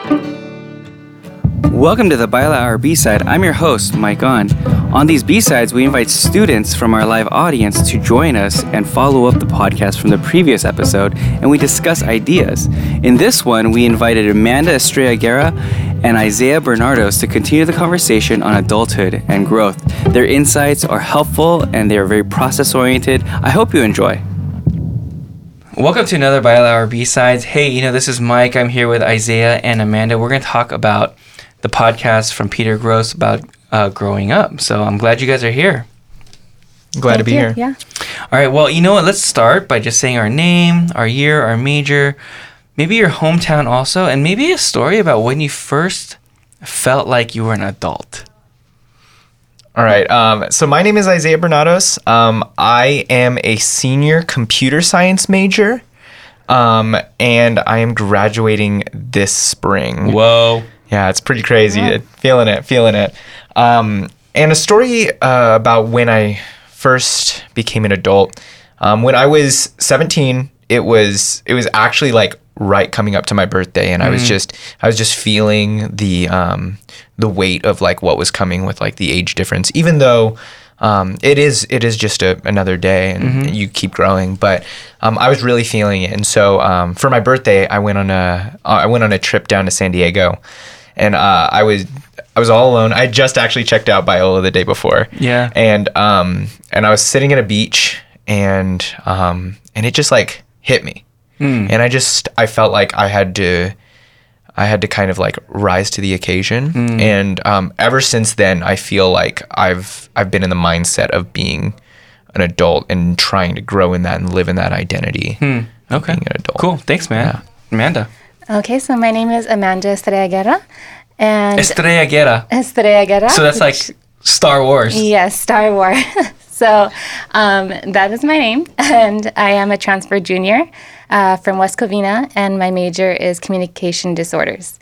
Welcome to the Baila Hour B-Side. I'm your host, Mike On. On these B-Sides, we invite students from our live audience to join us and follow up the podcast from the previous episode, and we discuss ideas. In this one, we invited Amanda Estrella Guerra and Isaiah Bernardos to continue the conversation on adulthood and growth. Their insights are helpful and they are very process-oriented. I hope you enjoy. Welcome to another Baila Hour B-Sides. Hey, this is Mike. I'm here with Isaiah and Amanda. We're going to talk about the podcast from Peter Gross about growing up. So I'm glad you guys are here. Glad to be here. Yeah. All right. Well, you know what? Let's start by just saying our name, our year, our major, maybe your hometown also, and maybe a story about when you first felt like you were an adult. All right. So my name is Isaiah Bernardos. I am a senior computer science major, and I am graduating this spring. Whoa. Yeah, it's pretty crazy. Yeah. Feeling it. And a story about when I first became an adult. When I was 17, it was actually like right coming up to my birthday, and I was just feeling the weight of like what was coming with like the age difference. Even though it is just another day, and you keep growing, but I was really feeling it. And so for my birthday, I went on a trip down to San Diego. And I was all alone. I just actually checked out Biola the day before. Yeah. And I was sitting at a beach, and it just like hit me. And I felt like I had to kind of like rise to the occasion. And ever since then, I feel like I've been in the mindset of being an adult and trying to grow in that and live in that identity. Okay. Being an adult. Cool. Thanks, man. Yeah. Amanda. Okay, so my name is Amanda Estrella Guerra. And Estrella Guerra. Estrella Guerra. So that's like Star Wars. Yes, Star Wars. So that is my name. And I am a transfer junior from West Covina, and my major is communication disorders.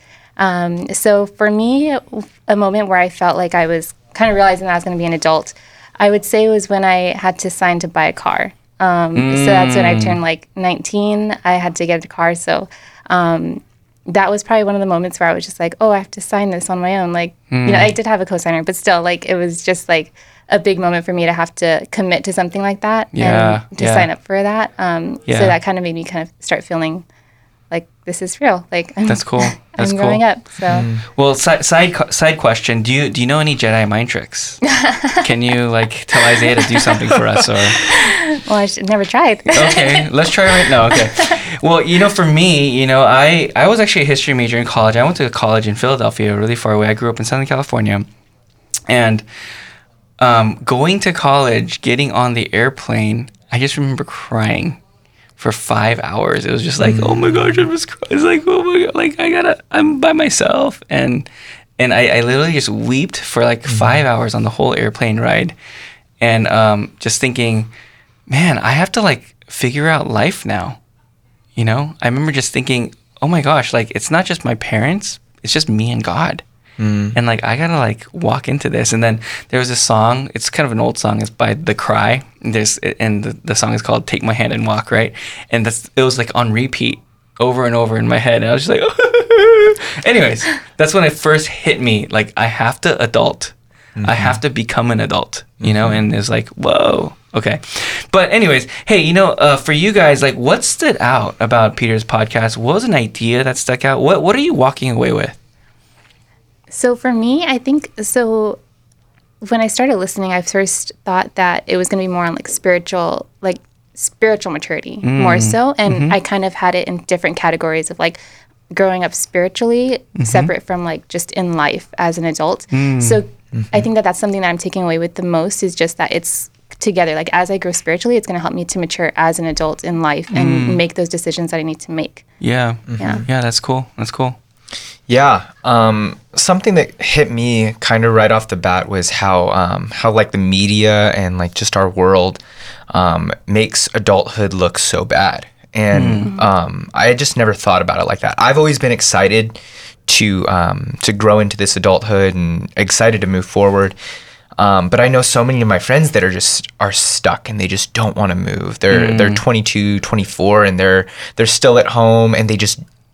So for me, a moment where I felt like I was kind of realizing that I was going to be an adult, I would say was when I had to sign to buy a car. So that's when I turned like 19. I had to get a car. So that was probably one of the moments where I was just like, oh, I have to sign this on my own. Like, I did have a co-signer, but still, like, it was just like a big moment for me to have to commit to something like that and to sign up for that. So that kind of made me kind of start feeling like this is real. Like, that's cool. That's I'm growing up. So, well, side question: Do you know any Jedi mind tricks? Can you like tell Isaiah to do something for us, or? Well, I never tried. Okay, let's try right now. Okay. Well, for me, I was actually a history major in college. I went to college in Philadelphia, really far away. I grew up in Southern California, and going to college, getting on the airplane, I just remember crying for 5 hours. It was just like, oh my gosh, I was crying. It's like, oh my God, like I'm by myself. And I literally just wept for like 5 hours on the whole airplane ride. And just thinking, man, I have to like figure out life now. I remember just thinking, oh my gosh, like it's not just my parents, it's just me and God. And like I gotta like walk into this. And then there was a song, it's kind of an old song, it's by The Cry. And the song is called Take My Hand and Walk, right? And it was like on repeat over and over in my head. And I was just like, anyways, that's when it first hit me. Like I have to adult. I have to become an adult, and it's like, whoa, okay. But anyways, hey, for you guys, like what stood out about Peter's podcast? What was an idea that stuck out? What are you walking away with? So for me, I think, when I started listening, I first thought that it was going to be more on like spiritual maturity more so. And I kind of had it in different categories of like growing up spiritually, separate from like just in life as an adult. So I think that that's something that I'm taking away with the most is just that it's together. Like as I grow spiritually, it's going to help me to mature as an adult in life and make those decisions that I need to make. Yeah. Yeah, that's cool. Yeah. Something that hit me kind of right off the bat was how like the media and like just our world makes adulthood look so bad. And I just never thought about it like that. I've always been excited to grow into this adulthood and excited to move forward. But I know so many of my friends that are stuck and they just don't want to move. They're 22, 24 and they're still at home and they just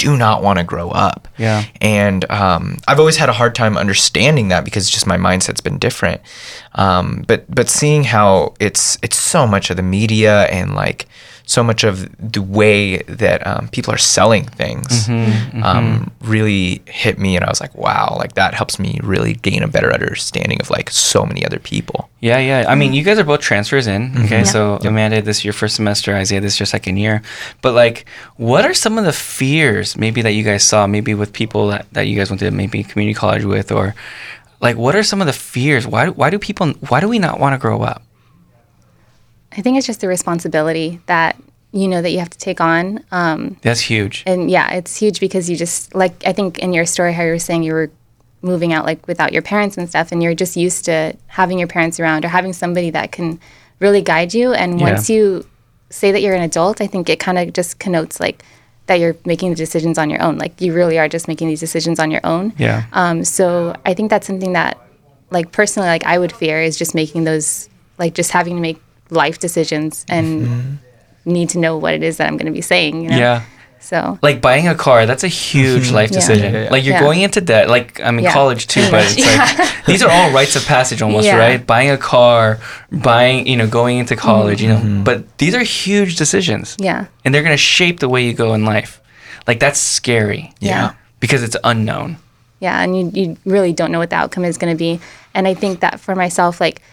do not want to grow up. Yeah. And I've always had a hard time understanding that because just my mindset's been different. But seeing how it's so much of the media and like so much of the way that people are selling things really hit me, and I was like, wow, like that helps me really gain a better understanding of like so many other people. Yeah. I mean, you guys are both transfers in. Okay, so Amanda, this is your first semester. Isaiah, this is your second year. But like, what are some of the fears maybe that you guys saw, maybe with people that you guys went to maybe community college with, or like, what are some of the fears? Why do we not want to grow up? I think it's just the responsibility that that you have to take on. That's huge. And yeah, it's huge because you just, like, I think in your story how you were saying you were moving out like without your parents and stuff, and you're just used to having your parents around or having somebody that can really guide you. And once you say that you're an adult, I think it kind of just connotes like that you're making the decisions on your own. Like you really are just making these decisions on your own. Yeah. So I think that's something that, like, personally, like I would fear is just making those, like, just having to make life decisions and need to know what it is that I'm going to be saying, Yeah. So like buying a car, that's a huge life decision. Yeah. Like you're going into debt, like I mean college too, but it's like these are all rites of passage almost, right? Buying a car, going into college, but these are huge decisions. Yeah. And they're going to shape the way you go in life. Like that's scary. Yeah. Because it's unknown. Yeah, and you really don't know what the outcome is going to be. And I think that for myself, like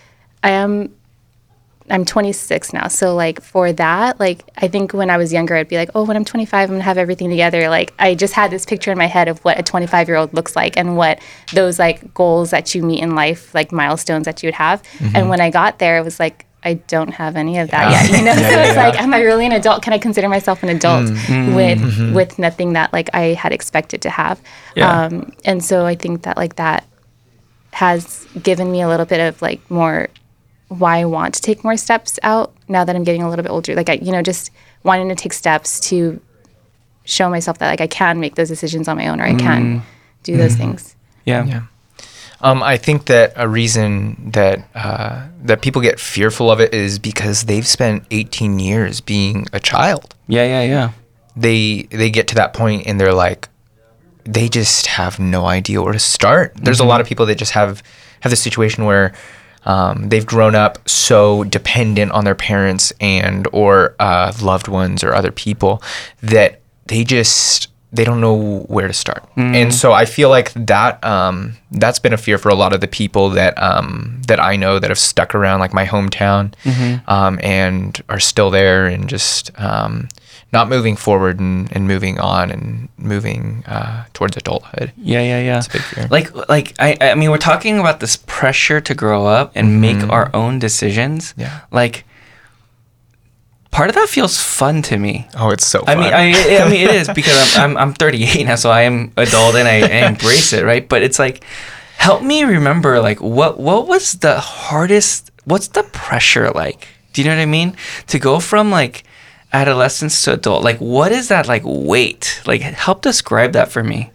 I'm 26 now. So like for that, like I think when I was younger, I'd be like, oh, when I'm 25, I'm gonna have everything together. Like I just had this picture in my head of what a 25-year-old looks like and what those like goals that you meet in life, like milestones that you would have. And when I got there, it was like, I don't have any of that yet, So it's like, am I really an adult? Can I consider myself an adult with nothing that like I had expected to have? Yeah. And so I think that like that has given me a little bit of like more why I want to take more steps out now that I'm getting a little bit older. Like I, just wanting to take steps to show myself that like I can make those decisions on my own, or I can do those things. Yeah. I think that a reason that that people get fearful of it is because they've spent 18 years being a child. Yeah. They get to that point and they're like, they just have no idea where to start. There's a lot of people that just have the situation where they've grown up so dependent on their parents or loved ones or other people that they don't know where to start. And so I feel like that that's been a fear for a lot of the people that I know that have stuck around like my hometown and are still there and just not moving forward and moving on and moving towards adulthood. Yeah. It's a big fear. Like I mean, we're talking about this pressure to grow up and make our own decisions. Yeah. Like, part of that feels fun to me. Oh, it's so fun. I mean, it is because I'm 38 now, so I am adult and I embrace it, right? But it's like, help me remember, like, what was the hardest? What's the pressure like? Do you know what I mean? To go from like adolescence to adult, like, what is that like weight? Like, help describe that for me.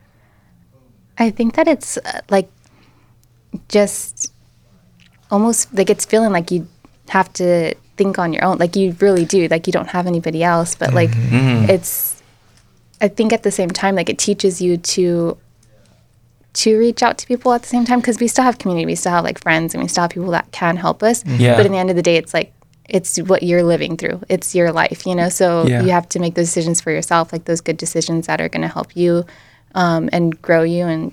I think that it's like just almost like it's feeling like you have to think on your own, like you really do, like you don't have anybody else, but like it's, I think at the same time, like it teaches you to reach out to people at the same time, because we still have community, we still have like friends, and we still have people that can help us. But in the end of the day, it's like it's what you're living through, it's your life, so you have to make those decisions for yourself, like those good decisions that are going to help you and grow you, and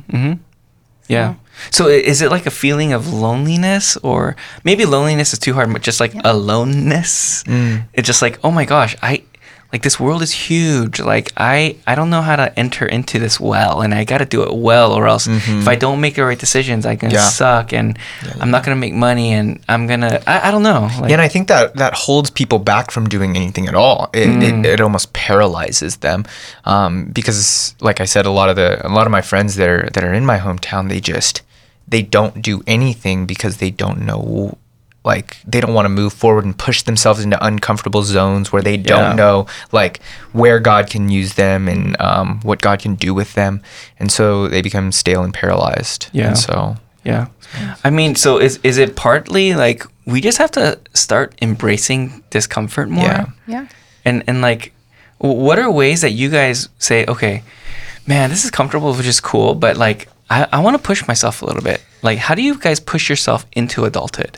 Yeah. So is it like a feeling of loneliness, or maybe loneliness is too hard, but just like aloneness? It's just like, oh my gosh, like this world is huge. Like I don't know how to enter into this well, and I got to do it well, or else if I don't make the right decisions, I can suck, and I'm not going to make money, and I'm going to, I don't know. Like, and I think that holds people back from doing anything at all. It almost paralyzes them, because like I said, a lot of my friends that are in my hometown, they don't do anything because they don't know. Like, they don't want to move forward and push themselves into uncomfortable zones where they don't know, like, where God can use them and what God can do with them. And so they become stale and paralyzed. Yeah. And so, yeah. I mean, so is it partly, like, we just have to start embracing discomfort more? Yeah. Yeah. And like, what are ways that you guys say, okay, man, this is comfortable, which is cool, but like I want to push myself a little bit. Like, how do you guys push yourself into adulthood?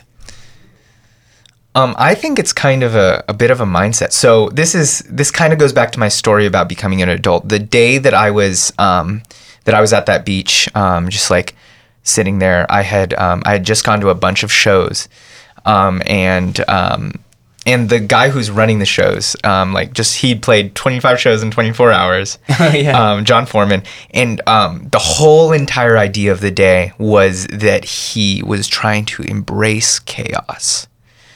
I think it's kind of a bit of a mindset. So this kind of goes back to my story about becoming an adult. The day that I was at that beach, just like sitting there, I had just gone to a bunch of shows, and the guy who's running the shows, he'd played 25 shows in 24 hours, Yeah. John Foreman. And the whole entire idea of the day was that he was trying to embrace chaos.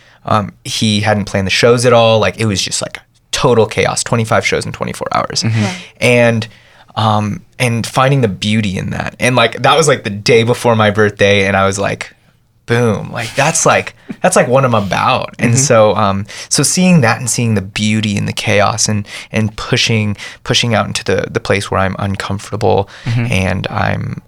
He hadn't planned the shows at all. Like, it was just like total chaos, 25 shows in 24 hours. And finding the beauty in that. And like, that was like the day before my birthday. And I was like, boom, like that's like what I'm about. And so seeing that and seeing the beauty in the chaos and pushing out into the place where I'm uncomfortable and I'm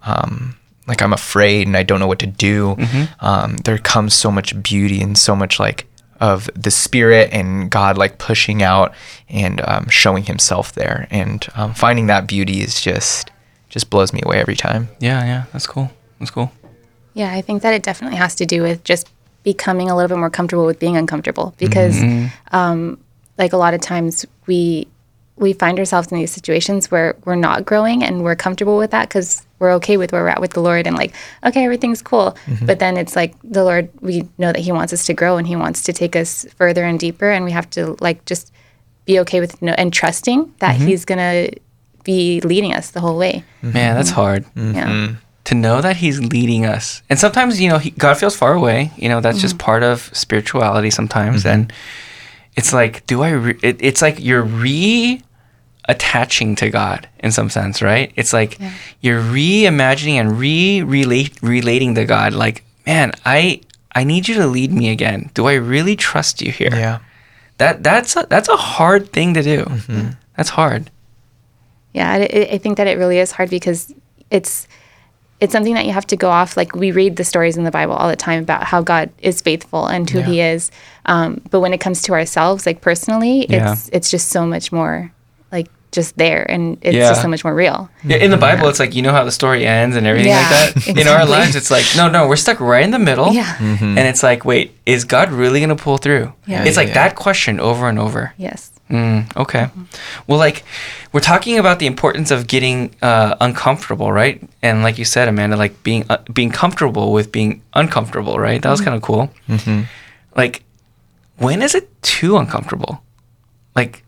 afraid and I don't know what to do. There comes so much beauty and so much like of the Spirit and God like pushing out and showing himself there. And finding that beauty is just blows me away every time. Yeah. That's cool. Yeah, I think that it definitely has to do with just becoming a little bit more comfortable with being uncomfortable, because like a lot of times we find ourselves in these situations where we're not growing and we're comfortable with that because we're okay with where we're at with the Lord and like, okay, everything's cool. But then it's like the Lord, we know that he wants us to grow and he wants to take us further and deeper, and we have to like just be okay with and trusting that he's going to be leading us the whole way. Man, that's hard. Yeah. To know that he's leading us. And sometimes, God feels far away. That's just part of spirituality sometimes. And it's like, it's like you're reattaching to God in some sense, right? It's like you're reimagining and relating to God. Like, man, I need you to lead me again. Do I really trust you here? Yeah. That's a hard thing to do. That's hard. Yeah, I think that it really is hard because it's something that you have to go off. Like, we read the stories in the Bible all the time about how God is faithful and who he is. But when it comes to ourselves, like personally, it's just so much more like just there, and it's just so much more real. Yeah, in the Bible, it's like, how the story ends and everything like that. Exactly. In our lives, it's like, no, we're stuck right in the middle. Yeah. And it's like, wait, is God really going to pull through? Yeah. It's like that question over and over. Yes. Okay. Well, like, we're talking about the importance of getting uncomfortable, right? And like you said, Amanda, like being comfortable with being uncomfortable, right? That was kind of cool. Like, when is it too uncomfortable? Like,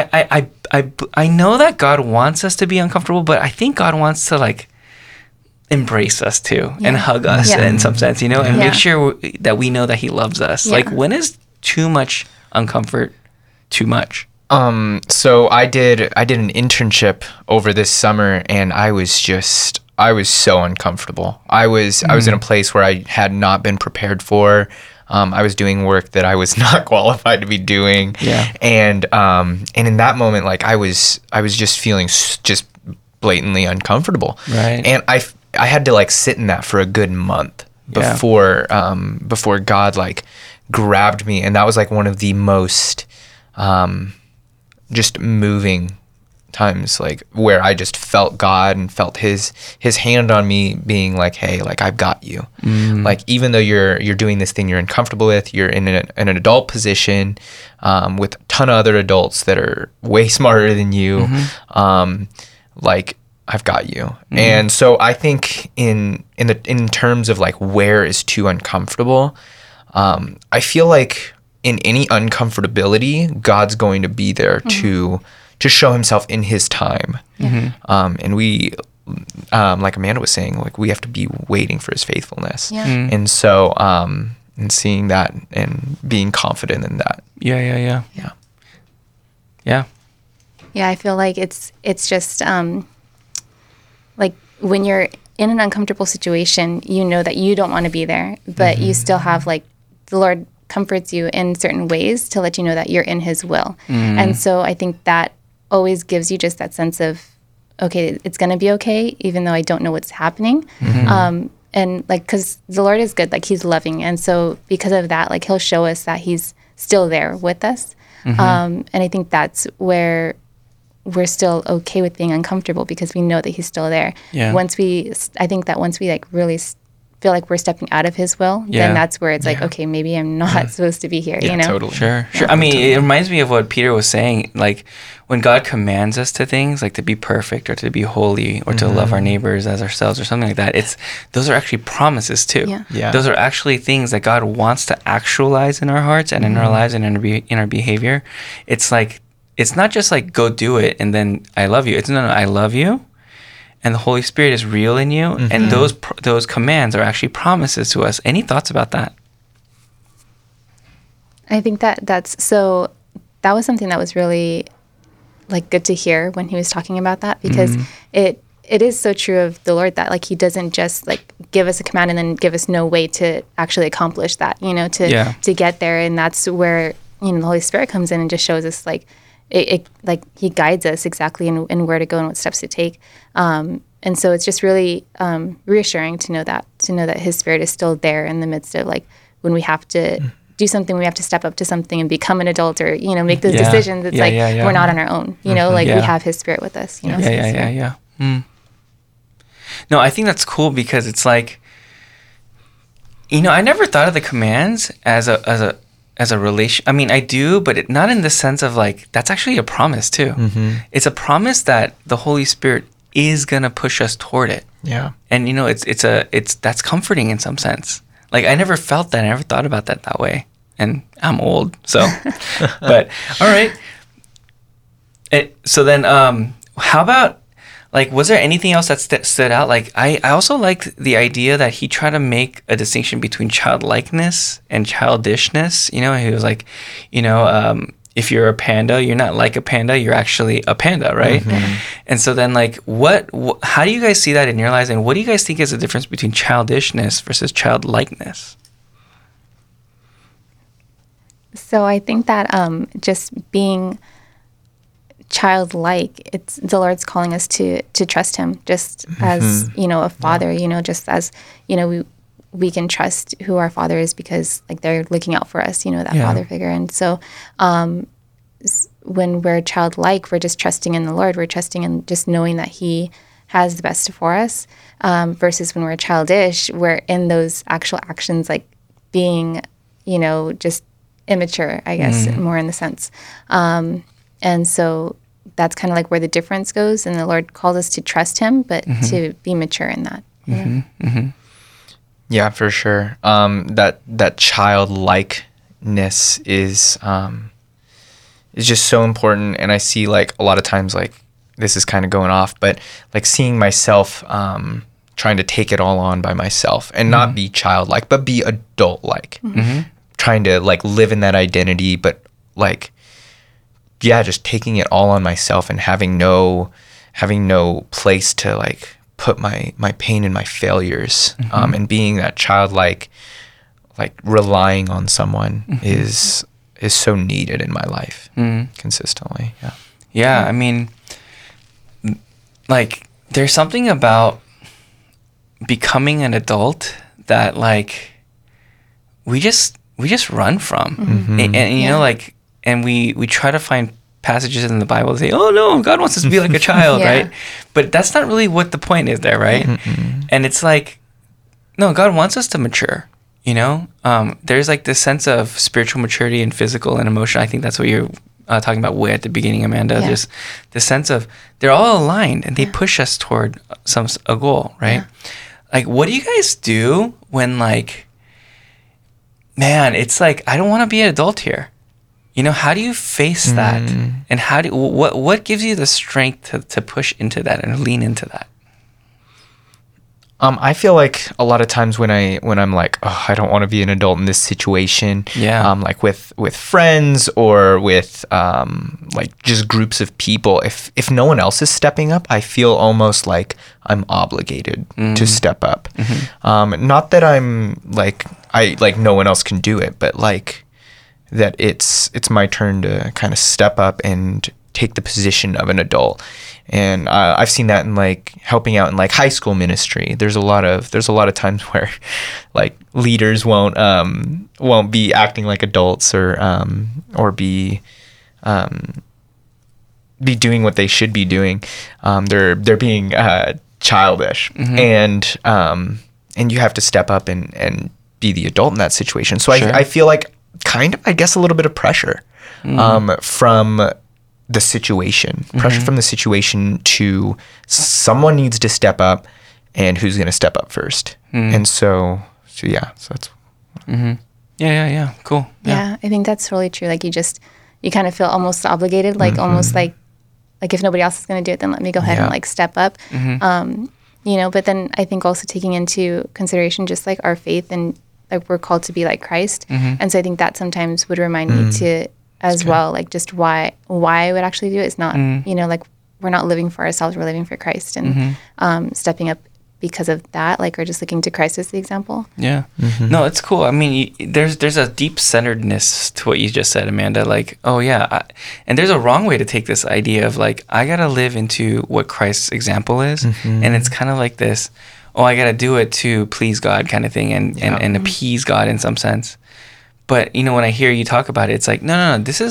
I know that God wants us to be uncomfortable, but I think God wants to like embrace us too and hug us in some sense, and make sure that we know that he loves us. Yeah. Like, when is too much uncomfort too much? So I did an internship over this summer, and I was so uncomfortable. I was in a place where I had not been prepared for. I was doing work that I was not qualified to be doing. Yeah. And in that moment, like I was just feeling just blatantly uncomfortable. Right. And I had to like sit in that for a good month before God like grabbed me, and that was like one of the most just moving times, like where I just felt God and felt his hand on me being like, hey, like I've got you. Like, even though you're doing this thing you're uncomfortable with, you're in an adult position with a ton of other adults that are way smarter than you. Like, I've got you. And so I think in terms of like where is too uncomfortable, I feel like in any uncomfortability, God's going to be there to show himself in his time. And we, like Amanda was saying, like we have to be waiting for his faithfulness. And so, and seeing that and being confident in that. Yeah. Yeah, I feel like it's just like when you're in an uncomfortable situation, you know that you don't want to be there, but you still have like the Lord comforts you in certain ways to let you know that you're in his will. And so I think that always gives you just that sense of, okay, it's going to be okay, even though I don't know what's happening. And like, because the Lord is good, like he's loving. And so because of that, like he'll show us that he's still there with us. And I think that's where we're still okay with being uncomfortable because we know that he's still there. Yeah. I think that once we like really feel like we're stepping out of his will, Yeah. then that's where it's like, okay, maybe I'm not supposed to be here, Yeah, you know? totally. Sure. I mean, it reminds me of what Peter was saying. Like, when God commands us to things, like to be perfect or to be holy or to love our neighbors as ourselves or something like that, those are actually promises too. Yeah. Yeah. Those are actually things that God wants to actualize in our hearts and in our lives and in our behavior. It's like, it's not just like, go do it and then I love you. It's no, I love you. And the Holy Spirit is real in you, and those commands are actually promises to us. Any thoughts about that? I think that that was something that was really like good to hear when he was talking about that, because it is so true of the Lord that like he doesn't just like give us a command and then give us no way to actually accomplish that, you know, to get there. And that's where, you know, the Holy Spirit comes in and just shows us like it like he guides us exactly in where to go and what steps to take. And so it's just really reassuring to know that his Spirit is still there in the midst of like when we have to do something, we have to step up to something and become an adult or, you know, make those decisions. It's we're not on our own, you know, like we have his Spirit with us, you know? Yeah. No, I think that's cool because it's like, you know, I never thought of the commands as a relation. I mean, I do, but not in the sense of like, that's actually a promise too. It's a promise that the Holy Spirit is going to push us toward it. Yeah. And you know, that's comforting in some sense. Like I never felt that. I never thought about that way. And I'm old, so, but all right. So then, how about, like, was there anything else that stood out? Like, I also liked the idea that he tried to make a distinction between childlikeness and childishness. You know, he was like, you know, if you're a panda, you're not like a panda, you're actually a panda, right? And so then, like, how do you guys see that in your lives? And what do you guys think is the difference between childishness versus childlikeness? So I think that just being childlike, it's the Lord's calling us to trust him just as, you know, a father, you know, just as, you know, we can trust who our father is because like they're looking out for us, you know, that father figure. And so when we're childlike, we're just trusting in the Lord. We're trusting in just knowing that he has the best for us, versus when we're childish, we're in those actual actions, like being, you know, just immature, I guess, more in the sense. And so that's kind of like where the difference goes. And the Lord calls us to trust him, but to be mature in that. Yeah, for sure. That childlikeness is just so important. And I see like a lot of times, like this is kind of going off, but like seeing myself trying to take it all on by myself and not be childlike, but be adult-like. Trying to like live in that identity, but like, yeah, just taking it all on myself and having no place to like put my pain and my failures, and being that childlike, like relying on someone is so needed in my life consistently. Yeah. I mean, like there's something about becoming an adult that like we just run from, and you know, like, and we try to find passages in the Bible that say, oh no, God wants us to be like a child, right? But that's not really what the point is there, right? And it's like, no, God wants us to mature, you know? There's like this sense of spiritual maturity and physical and emotional. I think that's what you're talking about way at the beginning, Amanda. Just the sense of they're all aligned and they push us toward a goal, right? Like, what do you guys do when like, man, it's like, I don't want to be an adult here. You know, how do you face that? And what gives you the strength to push into that and lean into that? I feel like a lot of times when I'm like, oh, I don't want to be an adult in this situation. Like with friends or with like just groups of people. If no one else is stepping up, I feel almost like I'm obligated to step up. Not that I'm like no one else can do it, but like that it's my turn to kind of step up and take the position of an adult. And I've seen that in like helping out in like high school ministry. There's a lot of times where like leaders won't be acting like adults or be be doing what they should be doing. They're being childish, and you have to step up and be the adult in that situation. So Sure. I feel like kind of, I guess, a little bit of pressure from the situation, pressure from the situation to someone needs to step up, and who's going to step up first. And so that's. Yeah. Cool. Yeah, I think that's really true. Like you kind of feel almost obligated, like almost like if nobody else is going to do it, then let me go ahead and like step up. But then I think also taking into consideration just like our faith and like we're called to be like Christ. And so I think that sometimes would remind me to as well, like just why I would actually do it. It's not, like we're not living for ourselves, we're living for Christ and stepping up because of that, like, or just looking to Christ as the example. Yeah. No, it's cool. I mean, there's a deep centeredness to what you just said, Amanda. Like, oh yeah, and there's a wrong way to take this idea of like, I gotta live into what Christ's example is, and it's kind of like this, oh, I gotta do it to please God kind of thing, and appease God in some sense. But when I hear you talk about it, it's like, no, this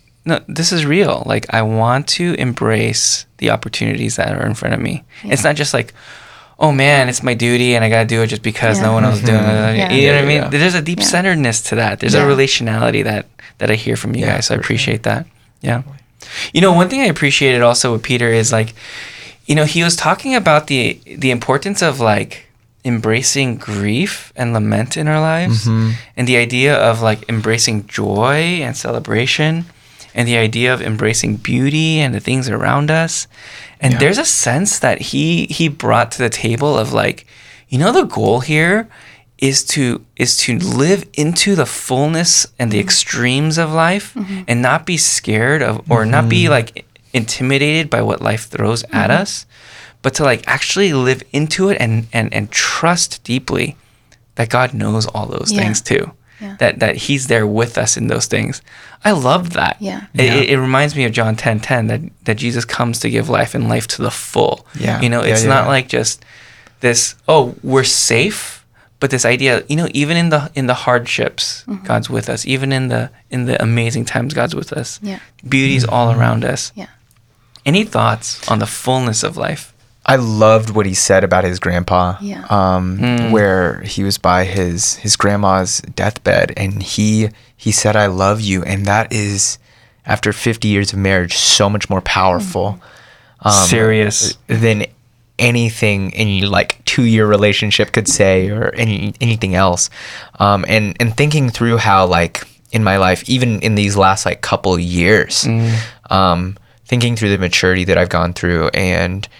is real. Like, I want to embrace the opportunities that are in front of me. Yeah. It's not just like, oh man, it's my duty and I gotta do it just because no one else is doing it. You know what I mean? There's a deep centeredness to that. There's a relationality that I hear from you guys. So I appreciate that. Yeah. One thing I appreciated also with Peter is like, he was talking about the importance of like embracing grief and lament in our lives, and the idea of like embracing joy and celebration, and the idea of embracing beauty and the things around us. And there's a sense that he brought to the table of like, the goal here is to live into the fullness and the extremes of life, and not be scared of, or not be like intimidated by what life throws at us, but to like actually live into it and trust deeply that God knows all those things too. Yeah. That he's there with us in those things. I loved that. Yeah. It reminds me of John 10:10 that Jesus comes to give life and life to the full. Yeah. It's not like just this, oh, we're safe, but this idea, even in the hardships, God's with us. Even in the amazing times, God's with us. Yeah. Beauty's all around us. Yeah. Any thoughts on the fullness of life? I loved what he said about his grandpa, where he was by his grandma's deathbed, and he said, "I love you," and that is, after 50 years of marriage, so much more powerful, serious than anything any like 2-year relationship could say, or anything else. And thinking through how like in my life, even in these last like couple years, thinking through the maturity that I've gone through, and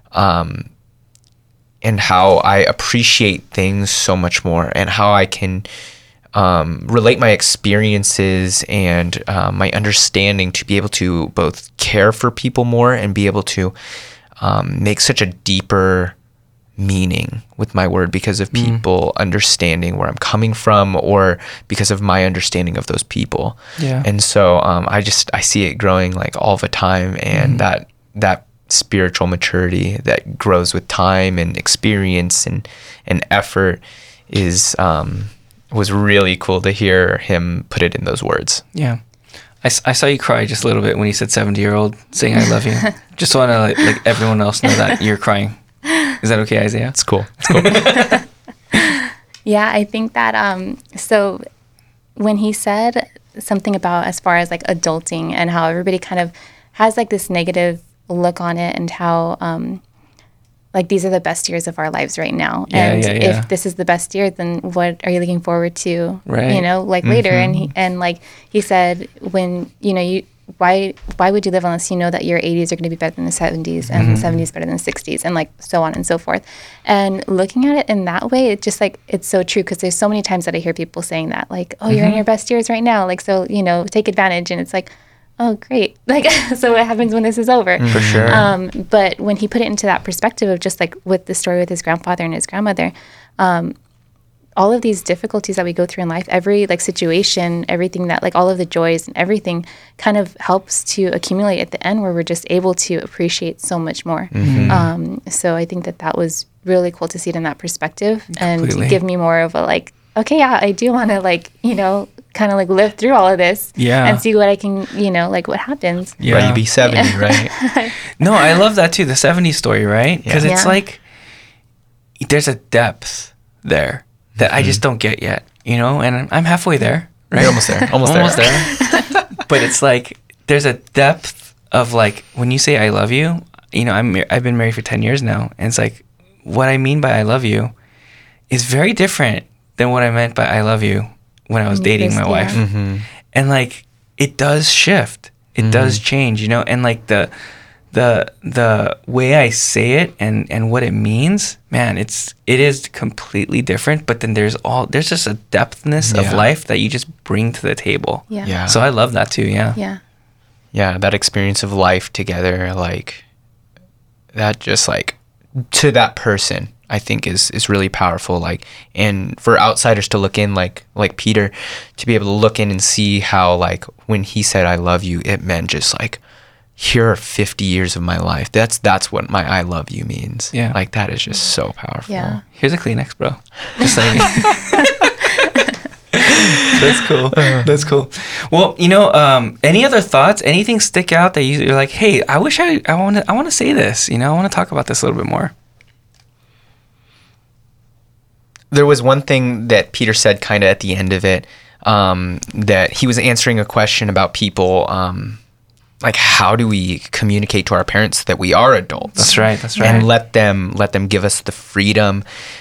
how I appreciate things so much more, and how I can relate my experiences and my understanding to be able to both care for people more and be able to make such a deeper meaning with my word because of people understanding where I'm coming from, or because of my understanding of those people. Yeah. And so I see it growing like all the time, and that spiritual maturity that grows with time and experience and effort was really cool to hear him put it in those words. Yeah. I saw you cry just a little bit when you said 70-year-old saying I love you. Just want to like everyone else know that you're crying. Is that okay, Isaiah? It's cool. Yeah, I think that so when he said something about as far as like adulting and how everybody kind of has like this negative look on it, and how like these are the best years of our lives right now, if this is the best year, then what are you looking forward to, like later? And like he said, when why would you live unless you know that your 80s are going to be better than the 70s, and the 70s better than the 60s, and like so on and so forth. And looking at it in that way, it just like, it's so true, because there's so many times that I hear people saying that, like, oh, you're in your best years right now, like, so take advantage. And it's like, oh, great. Like, so what happens when this is over? For sure. But when he put it into that perspective of just like with the story with his grandfather and his grandmother, all of these difficulties that we go through in life, every like situation, everything that like all of the joys and everything kind of helps to accumulate at the end, where we're just able to appreciate so much more. So I think that was really cool to see it in that perspective, and give me more of a like okay, yeah, I do want to like, kind of like live through all of this Yeah. and see what I can, like what happens. Yeah. Right, you be 70, right? No, I love that too. The 70s story, right? Because Yeah. it's Yeah. like there's a depth there that I just don't get yet, and I'm halfway there, right? You're almost there. Almost there. But it's like there's a depth of like when you say I love you, I've been married for 10 years now, and it's like what I mean by I love you is very different than what I meant by I love you when I was dating my wife. Mm-hmm. And like it does shift. It does change, and like the way I say it and what it means, man, it is completely different, but then there's just a depthness of Yeah. life that you just bring to the table. Yeah. Yeah. So I love that too, yeah. Yeah. Yeah, that experience of life together, like that just like to that person, I think is really powerful. Like, and for outsiders to look in, like Peter, to be able to look in and see how like when he said I love you, it meant just like here are 50 years of my life. That's what my I love you means. Yeah. Like that is just so powerful. Yeah. Here's a Kleenex, bro. Just saying. That's cool. That's cool. Well, any other thoughts? Anything stick out that you're like, hey, I wish I want to say this. I want to talk about this a little bit more. There was one thing that Peter said kind of at the end of it, that he was answering a question about people, like how do we communicate to our parents that we are adults? That's right. That's right. And let them give us the freedom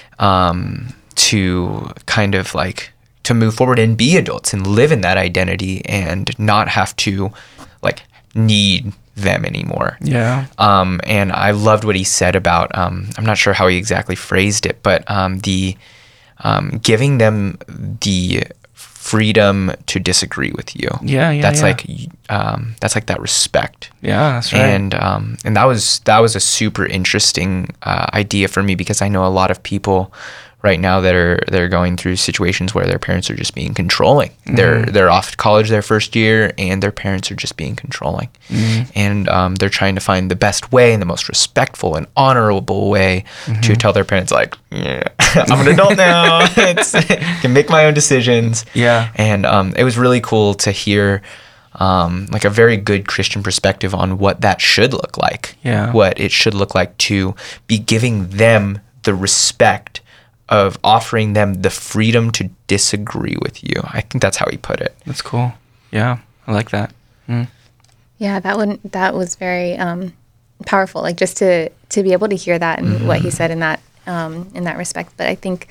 to kind of like to move forward and be adults and live in that identity and not have to like need them anymore. Yeah. And I loved what he said about, I'm not sure how he exactly phrased it, but the giving them the freedom to disagree with you. Yeah. That's yeah. like that respect. Yeah, that's right. And that was a super interesting idea for me, because I know a lot of people right now that are going through situations where their parents are just being controlling. They're off to college their first year and their parents are just being controlling. And they're trying to find the best way and the most respectful and honorable way to tell their parents like, yeah, I'm an adult now. I can make my own decisions. Yeah. And it was really cool to hear like a very good Christian perspective on what that should look like. Yeah. What it should look like to be giving them the respect of offering them the freedom to disagree with you. I think that's how he put it. That's cool. Yeah, I like that. Yeah, that was very powerful. Like just to be able to hear that and what he said in that respect. But I think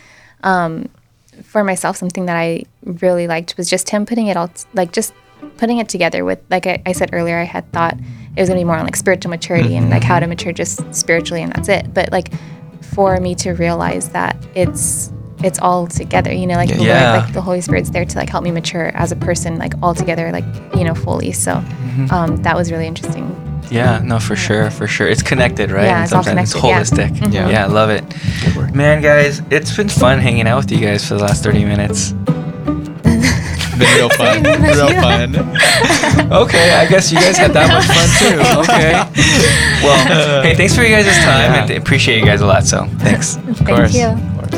for myself, something that I really liked was just him putting it all just putting it together with, like I said earlier, I had thought it was gonna be more on like spiritual maturity and like how to mature just spiritually and that's it. But like for me to realize that it's all together, like the Yeah. Lord, like the Holy Spirit's there to like help me mature as a person, like all together, like fully. So that was really interesting. Yeah, no, for sure. It's connected, right? Yeah, And it's all sometimes connected, it's holistic. Yeah. Yeah, I love it. Man, guys, it's been fun hanging out with you guys for the last 30 minutes. Been real fun. Real fun. Okay, I guess you guys had that much fun too. Okay. Well, hey, thanks for you guys' time, and appreciate you guys a lot. So, thanks. Thank you.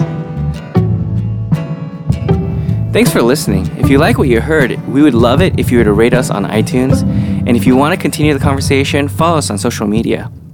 Thanks for listening. If you like what you heard, we would love it if you were to rate us on iTunes. And if you want to continue the conversation, follow us on social media.